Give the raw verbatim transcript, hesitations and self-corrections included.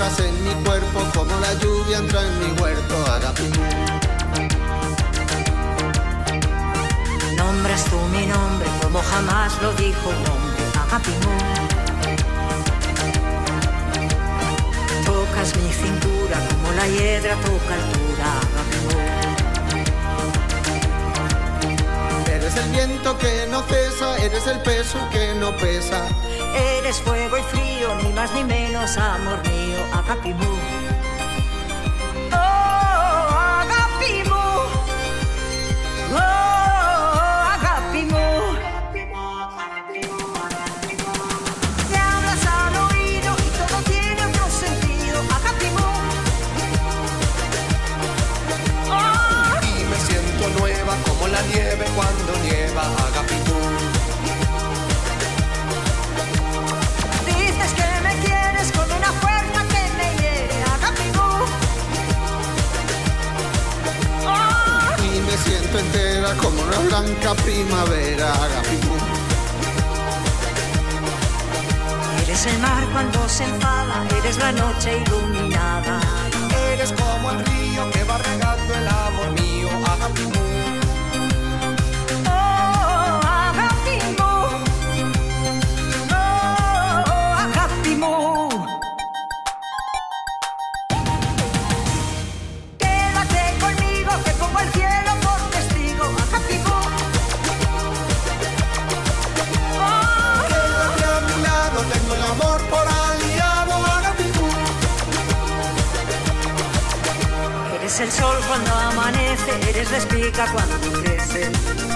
entras en mi cuerpo como la lluvia entra en mi huerto. Agapimú. Nombras tú mi nombre como jamás lo dijo un hombre. Agapimú. Tocas mi cintura como la hiedra toca altura. Agapimú. Eres el viento que no cesa, eres el peso que no pesa. Eres fuego y frío, ni más ni menos, amor mío. Agapimú. Oh, Agapimú. Oh, Agapimú. Te hablas al oído y todo tiene otro sentido. Agapimú. Oh. Y me siento nueva como la nieve cuando nieva. Agapimú. Dices que me quieres con una fuerza que me hiere. Agapimú. Oh. Y me siento entera como una blanca primavera. Agapimú. Eres el mar cuando se enfada, eres la noche iluminada. Eres como el río que va regando el amor mío. Agapimú. Oh, Agapimú. Oh, Agapimú. Quédate conmigo que pongo el cielo por testigo. Agapimú. Oh, Quédate a mi lado, tengo el amor por aliado. Agapimú. eres el sol cuando amanece, eres la espiga cuando crece.